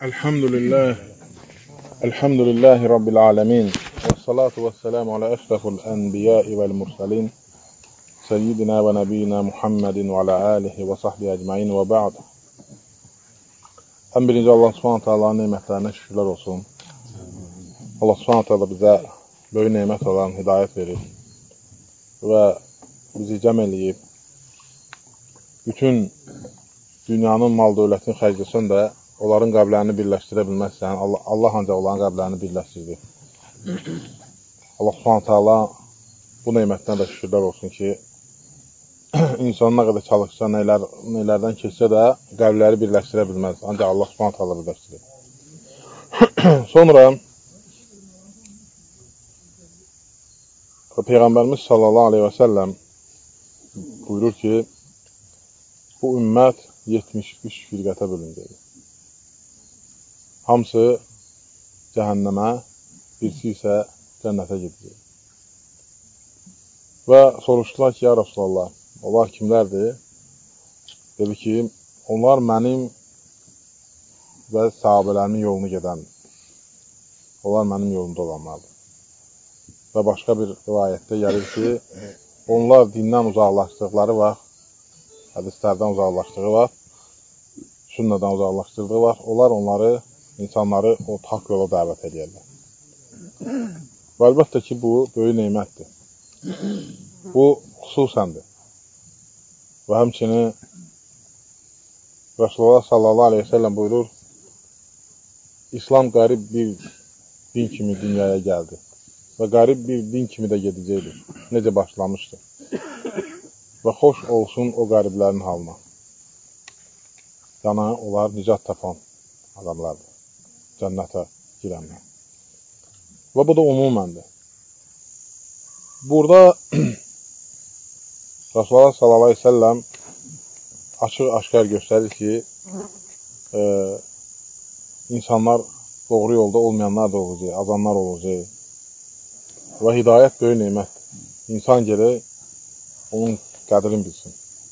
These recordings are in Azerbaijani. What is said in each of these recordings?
Elhamdülillahi Rabbil alemin. Və salatu və selamu alə əşraful ənbiyai vəl-mursalin. Seyyidina və nəbiyyina Muhammedin və alə alihi və sahbihi əcmain və ba'd. Ən birinci Allah subhanətə Allah'ın neymətlərinə şükürlər olsun. Allah subhanətə Allah bizə böyük neymət olan hidayət verir və bizi cəm eləyib. Bütün dünyanın mal dövlətini xərcləsən də onların qəblərini birləşdirə bilməzsən. Allah ancaq onların qəblərini birləşdirdi. Allah subhanətə Allah bu neymətdən də şükürlər olsun ki, insan nə qədər çalışsa, nələrdən keçsə də qəbləri birləşdirə bilməz. Ancaq Allah subhanətə Allah birləşdirir. Sonra Peyğəmbərimiz sallallahu aleyhi və səlləm buyurur ki, bu ümmət 73 firqətə bölündür. Hamısı cəhənnəmə, birisi isə cənnətə gedəcək. Və soruşdular ki, ya Rasulallah, onlar kimlərdir? Dedi ki, onlar mənim və sahabələrimin yolunu gedəndir. Onlar mənim yolumda olanlardır. Və başqa bir rivayətdə gəlir ki, onlar dindən uzaqlaşdıqları vaxt, hədislərdən uzaqlaşdığı vaxt, sünnədən uzaqlaşdırdığı vaxt, onlar insanları o haqq yola dəvət edirlər. Və əlbəttə ki, bu böyük neymətdir. Bu xüsusəndir. Və həmçinin Rasulullah sallallahu aleyhi ve sellem buyurur, İslam qərib bir din kimi dünyaya gəldi və qərib bir din kimi də gedəcəkdir. Necə başlamışdır. Və xoş olsun o qəriblərin halına. Yəni, onlar nicat tapan adamlardır. Cənnətə girənlər. Və bu da umuməndir. Burada Rasulullah sallallahu aleyhi ve sellem açıq-aşkar göstərir ki, insanlar doğru yolda olmayanlar da olacaq, azanlar olacaq. Və hidayət böyük neymətdir. İnsan gəlir, onun qədrini bilsin.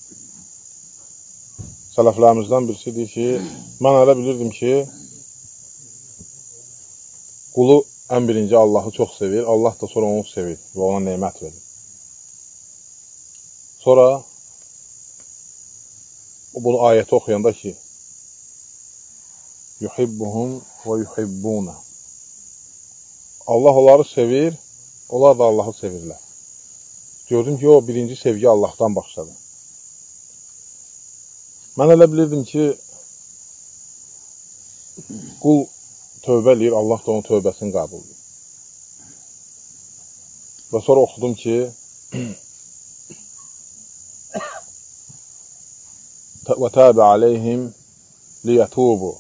Sələflərimizdən birisi deyir ki, mən elə bilirdim ki, qulu ən birinci Allahı çox sevir, Allah da sonra onu sevir və ona neymət verir. Sonra bu ayəti oxuyanda ki, yuhibbuhum və yuhibbuna. Allah onları sevir, onlar da Allahı sevirlər. Gördüm ki, o birinci sevgi Allahdan başladı. Mən elə bilirdim ki, qul tövbə eləyir, Allah da onun tövbəsini qəbul edir. Və sonra oxudum ki, və təbə aleyhim liyətubu.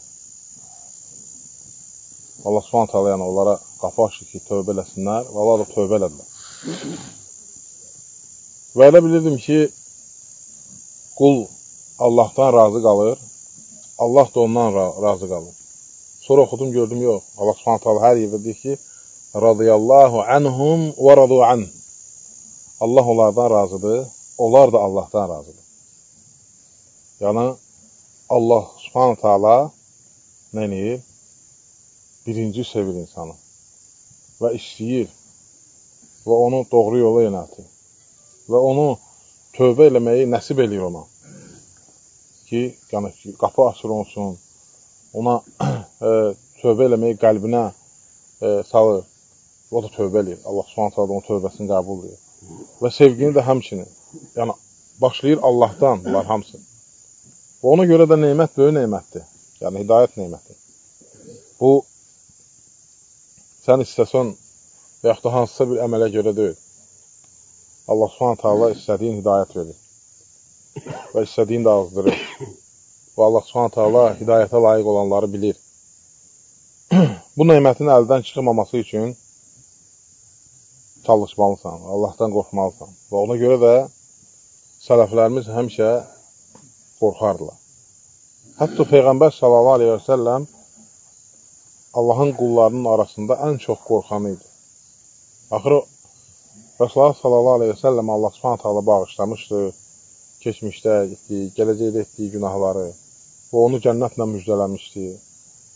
Allah subhanət hələ yəni onlara qapı açdı ki, tövbə eləsinlər və Allah da tövbə elədilər. Və elə bilirdim ki, qul Allahdan razı qalır, Allah da ondan razı qalır. Sonra oxudum, gördüm, yox. Allah subhanət hələ hər yerdə deyir ki, radiyallahu anhum və radu an. Allah onlardan razıdır, onlar da Allahdan razıdır. Yəni, Allah subhanət hələ nə eləyir? Birinci sevir insanı və istəyir və onu doğru yola yönəltir və onu tövbə eləməyi nəsib eləyir ona ki, yəni, qapı açır olsun, ona tövbə eləməyi qəlbinə salır, o da tövbə eləyir. Allah subhanət hələ onun tövbəsini qəbul edir və sevgini də həmçinin, yəni, başlayır Allahdan bunlar hamısı və ona görə də neymət böyük neymətdir, yəni hidayət neyməti. Bu, sən istəsən və yaxud da hansısa bir əmələ görə deyil. Allah subhanət hələ istədiyin hidayət verir və istədiyin də azdırır. Və Allah subhanət hələ hidayətə layiq olanları bilir. Bu neymətin əldən çıxmaması üçün çalışmalısan, Allahdan qorxmalısan. Və ona görə də sələflərimiz həmişə qorxardılar. Hətta Peyğəmbər sallallahu aleyhi və səlləm Allahın qullarının arasında ən çox qorxanı idi. Axırı Rasulullah sallallahu aleyhi və səlləm Allah subhanət hələ bağışlamışdı, keçmişdə etdiyi, gələcəkdə etdiyi günahları və onu cənnətlə müjdələmişdi.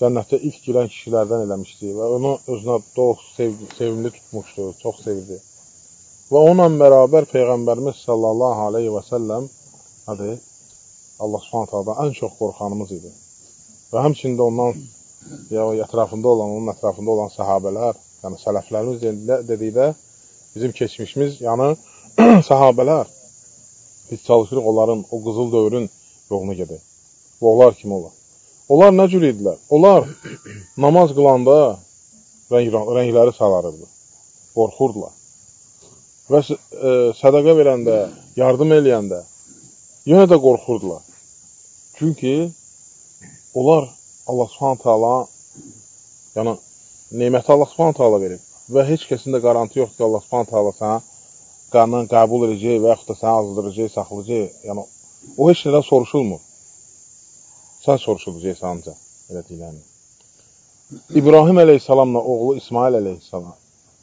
cənnətdə ilk girən kişilərdən eləmişdi və onu özünə dost, sevimli tutmuşdu, çox sevdi. Və onunla bərabər Peyğəmbərimiz sallallahu aleyhi və səlləm Allah subhanətələrdən ən çox qorxanımız idi. Və həmçində ondan ətrafında olan, onun ətrafında olan səhabələr, yəni sələflərimiz dedikdə bizim keçmişimiz, yəni səhabələr, biz çalışırıq onların, o qızıl dövrün yolunu gedək. Və onlar kimi olur. Onlar nə cür idilər? Onlar namaz qılanda rəngləri sararırdı, qorxurdular. Və sədaqə verəndə, yardım eləyəndə yenə də qorxurdular. Çünki onlar Allah subhanət hala, yəni neyməti Allah subhanət hala verir və heç kəsin də qarantı yoxdur ki, Allah subhanət hala sənə qanından qəbul edəcək və yaxud da sənə azdıracaq, saxlayacaq. Yəni, o heç nədən soruşulmur. Sən soruşulacaqsan ancaq, elə deyiləni. İbrahim əleyhissalamla oğlu İsmail əleyhissalam.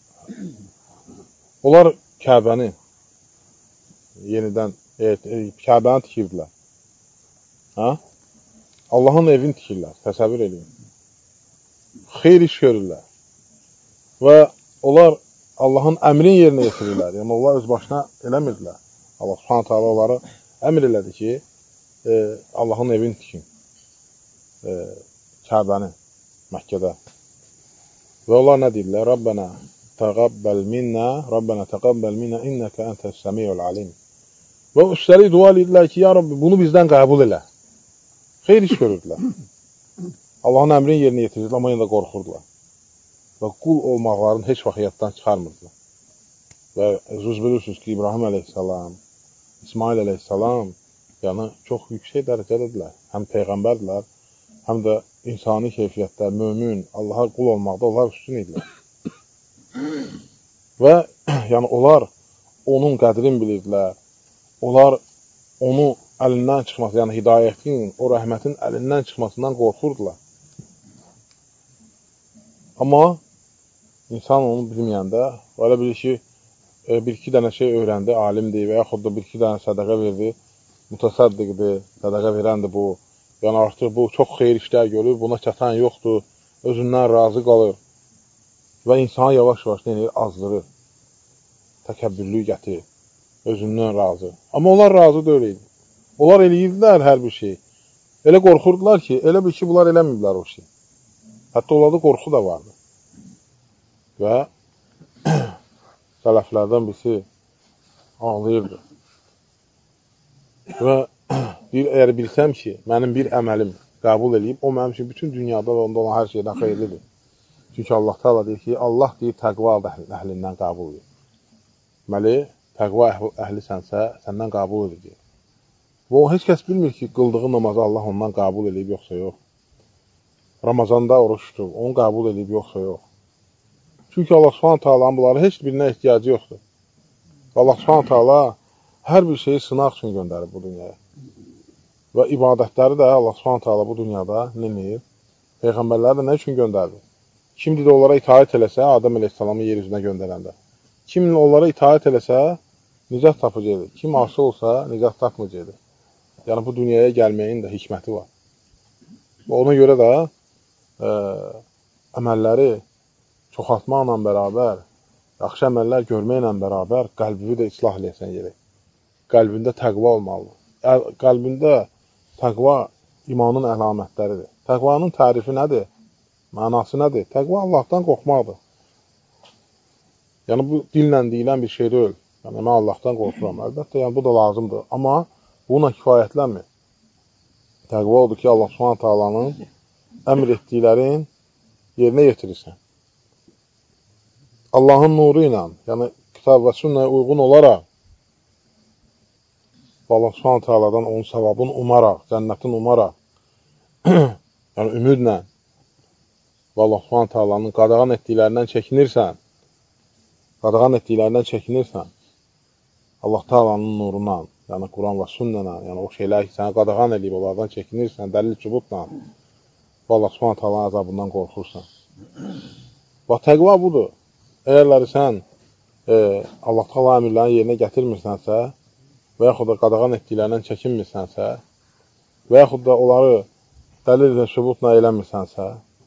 Onlar Kəbəni yenidən, Kəbəni tikirdilər. Allahın evini tikirlər, təsəvvür edin. Xeyr iş görürlər. Və onlar Allahın əmrin yerinə yetirirlər. Yəni, onlar öz başına eləmirdilər. Allah subhanət hala onları əmr elədi ki, Allahın evini tikin. Kəbəni, Məkkədə. Və onlar nə deyirlər? Rabbənə təqəbbəl minnə, innəkə əntəs-səmiyyul alim. Və üstəlik dua edirlər ki, ya Rabbi, bunu bizdən qəbul elə. Xeyr iş görürdülər. Allahın əmrini yerinə yetirirlər, amma yenə də qorxurdular. Və qul olmaqlarını heç vaxt yaddan çıxarmırdılar. Və özünüz bilirsiniz ki, İbrahim əleyhissalam, İsmail əleyhissalam, yəni çox yüksək dərəcədədirlər. Həm peyğəmbərdirlər, həm də insani keyfiyyətdə, mömin, Allaha qul olmaqda onlar üstün idilər. Və yəni onlar onun qədrini bilirdilər. Onlar onu əlindən çıxması, yəni hidayətin, o rəhmətin əlindən çıxmasından qorxurdular. Amma insan onu bilməyəndə, elə bilir ki, bir-iki dənə şey öyrəndi, alimdir və yaxud da bir-iki dənə sədəqə verdi, mütəsəddiqdir, sədəqə verəndir bu. Yəni artıq bu çox xeyir işlər görür, buna çatan yoxdur, özündən razı qalır. Və insanı yavaş-yavaş azdırır, təkəbbürlük gətirir, özündən razı. Amma onlar razı deyil idi. Onlar eləyirdilər hər bir şey. Elə qorxurdular ki, elə bir ki, bunlar eləməyiblər o şey. Hətta onlarda qorxu da vardı. Və sələflərdən birisi ağlayırdı. Və əgər bilsəm ki, mənim bir əməlim qəbul edib, o mənim üçün bütün dünyada və onda olan hər şeydən xeyirlidir. Çünki Allah Teala deyir ki, Allah deyir, təqva əhlindən qəbul edir. Deməli, təqva əhlisənsə, səndən qəbul edir. Və o, heç kəs bilmir ki, qıldığı namazı Allah ondan qəbul edib, yoxsa yox. Ramazanda oruç tutub, onu qəbul edib, yoxsa yox. Çünki Allah Subhanahu Taala'nın bunları heç birinə ehtiyacı yoxdur. Allah Subhanahu Taala hər bir şeyi sınaq üçün göndərib bu dünyaya. Və ibadətləri də Allah Subhanahu Taala bu dünyada nə edir? Peyğəmbərləri də nə üçün göndərdi? Kim də onlara itaət eləsə, Adəm əleyhissalamı yer üzünə göndərəndə. Kim onlara itaət eləsə, nicat tapacaqdır. Kim asi olsa, nicat tapmayacaqdır. Yəni, bu dünyaya gəlməyin də hikməti var. Və ona görə də əməlləri çoxaltmaqla bərabər, yaxşı əməllər görməklə bərabər qəlbini də islah eləyəsən gerək. Qəlbində təqva olmalıdır. Qəlbində təqva imanın əlamətləridir. Təqvanın tərifi nədir? Mənası nədir? Təqva Allahdan qorxmaqdır. Yəni, bu dillə deyilən bir şey deyil. Yəni, mən Allahdan qorxuram. Əlbəttə, yəni, bu da lazımdır. Amma buna kifayətlənmir. Təqva odur ki, Allah Subhanahu Taala'nın əmr etdiklərin yerinə yetirirsən. Allahın nuru ilə, yəni kitab və sünnəyə uyğun olaraq Allah Subhanahu Taala'dan onun savabını umaraq, cənnətin umaraq, yəni ümidlə və Allah Subhanahu Taala'nın qadağan etdiklərindən çəkinirsən, Allah Taala'nın nurundan, yəni Quran və sünnələ, yəni o şeylər ki, sənə qadağan edib, onlardan çəkinirsən, dəlil sübutla və Allah Subhanahu Taala'nın əzabından qorxursan. Və təqva budur. Əgərləri sən Allah Taala əmrlərini yerinə gətirmirsənsə və yaxud da qadağan etdiklərindən çəkinmirsənsə və yaxud da onları dəlil və sübutla eləmirsənsə,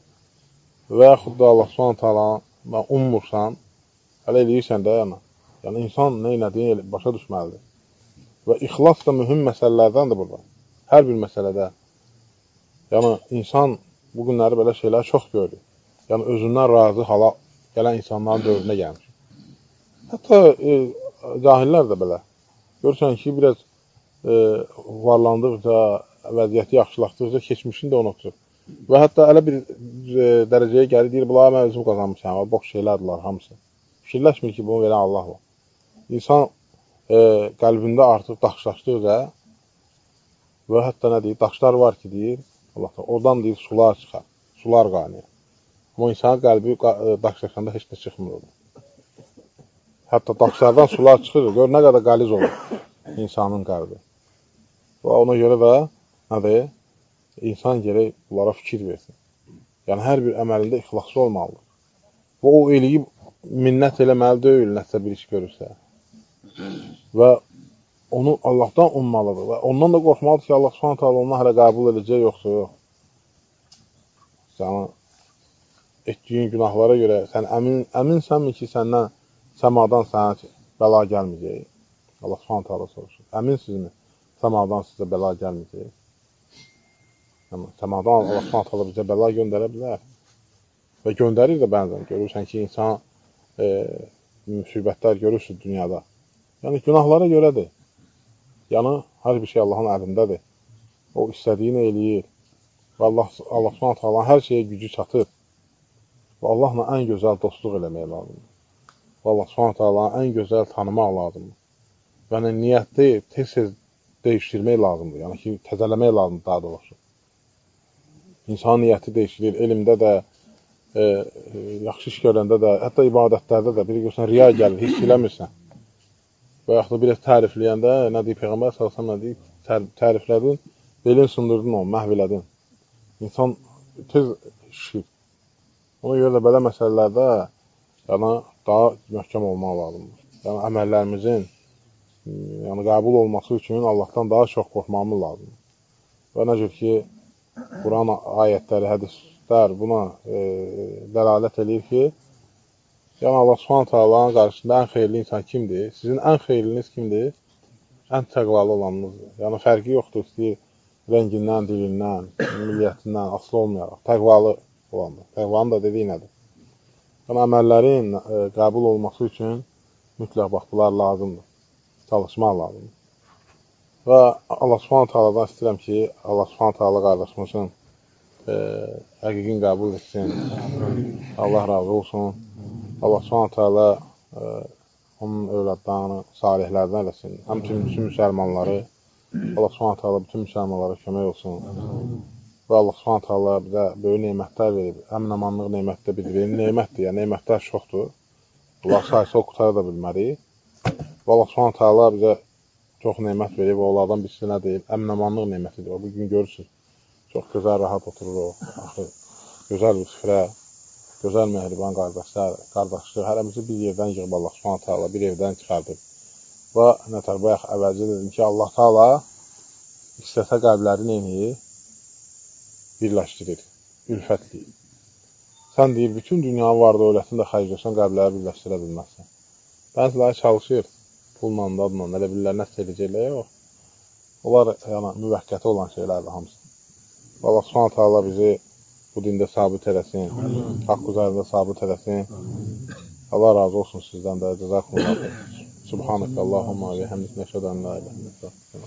və yaxud da Allah s.ə.q. ummursan, hələ eləyirsən də yəni insan nə elədiyin başa düşməlidir. Və ixlas da mühüm məsələlərdəndir burada. Hər bir məsələdə. Yəni insan bu günləri belə şeylər çox görür. Yəni özündən razı hala gələn insanların dövrünə gəlmiş. Hətta cahillər də belə. Görürsən ki, biraz varlandıqca, vəziyyəti yaxşılaşdıqca keçmişini də unutur. Və hətta elə bir dərəcəyə gəlir, deyir, bunlar mən özüm qazanmışam, boş şeylərdirlər hamısı. Fikirləşmir ki, bunu verən Allah var. İnsan qəlbində artıq daşlaşdıqca və hətta nə deyir, daşlar var ki, deyir, oradan deyir, sular çıxar, sular qaynayır. Amma insanın qəlbi daşlaşanda heç nə çıxmır orada. Hətta daşlardan sular çıxır, gör nə qədər qaliz olur insanın qəlbi. Və ona görə də, nədir, insan gerək bunlara fikir versin. Yəni, hər bir əməlində ixlaslı olmalıdır. Və o eləyib minnət eləməli deyil, nəsə bir iş görürsə. Və onu Allahdan ummalıdır və ondan da qorxmalıdır ki, Allah s.ə.q. onu hələ qəbul edəcək, yoxsa yox. Yəni, etdiyin günahlara görə sən əminsənmi ki, səndən səmadan sənə bəla gəlməyəcək? Allah s.ə.q. soruşur. Əminsizmi? Səmadan sizə bəla gəlməyəcək? Yəni, səmadan Allah s.ə.q. bizə bəla göndərə bilər. Və göndərir də bənzən. Görürsən ki, insan müsibətlər görürsün dünyada. Yəni, günahlara görədir. Yəni, hər bir şey Allahın əlindədir. O, istədiyini eləyir. Və Allah s.ə.q. hər şeyə gücü çatır. Və Allahla ən gözəl dostluq eləmək lazımdır. Və Allah s.ə.q. ən gözəl tanımaq lazımdır. Yəni, niyyəti tez-tez dəyişdirmək lazımdır. Yəni ki, təzələmək lazımdır daha doğrusu. İnsan niyyəti dəyişdirir. Elmdə də, yaxşı iş görəndə də, hətta ibadətlərdə də, biri görsən, riya gəlir, hiss eləmirsən. Və yaxud da biraz tərifləyəndə, nə deyib, Peyğəmbər salsam, nə deyib, təriflədin, belin sındırdın onu, məhv elədin. İnsan tez şişir. Ona görə də belə məsələlərdə yəni, daha möhkəm olmaq lazımdır. Yəni, əməllərimizin qəbul olması üçün Allahdan daha çox qorxmamız lazımdır. Və nə cür ki, Quran ayətləri, hədislər buna dəlalət edir ki, yəni Allah s.ə.q.'nın qarşısında ən xeyirli insan kimdir? Sizin ən xeyirliniz kimdir? Ən təqvalı olanınızdır. Yəni, fərqi yoxdur, istəyir rəngindən, dilindən, milliyyətindən, asılı olmayaraq, təqvalı olandır. Təqvanın da dediyi nədir? Yəni, əməllərin qəbul olması üçün mütləq bax, bunlar lazımdır. Çalışmaq lazımdır. Və Allah s.ə.q.'dan istəyirəm ki, Allah s.ə.q. qardaşımızın həqiqin qəbul etsin. Allah razı olsun. Allah s.ə.q. onun övladlarını salihlərdən eləsin. Həmçinin bütün müsəlmanları, Allah s.ə.q. bütün müsəlmanlara kömək olsun. Və Allah s.ə.q. bizə böyük neymətlər verib. Əmin-amanlıq neymət də bilir. Neymətdir, yəni neymətlər çoxdur. Allah sayısı o qutarı da bilmərik. Və Allah s.ə.q. bizə çox neymət verib və onlardan birisi nə deyib? Əmin-amanlıq neymətidir. O, bugün görürsünüz, çox gözəl, rahat oturur o. Gözəl bir süfrə, gözəl mehriban qardaşlar, qardaşlıq. Hərəmizi bir yerdən yığıb Allah s.ə.q. bir evdən çıxardır. Və nətər bayaq əvvəlcə dedim ki, Allah Taala istəsə qəlbləri neyini birləşdirir, ülfətliyir. Sən deyir, bütün dünyanın var dövlətini də xərcləsən, qəlbləri birləşdirə bilməzsən. Bəziləri çalışır, pulla, dadla, elə bilirlər, nəsə edəcəklər, yox. Onlar müvəqqəti olan şeylərdir hamısı. Allah s.ə.q. bizi bu dində sabit eləsin, haqq üzərində sabit eləsin. Allah razı olsun sizdən də, cəzakumullah. Subhanəkə Allahumma və həmdik nəşədən la ilə.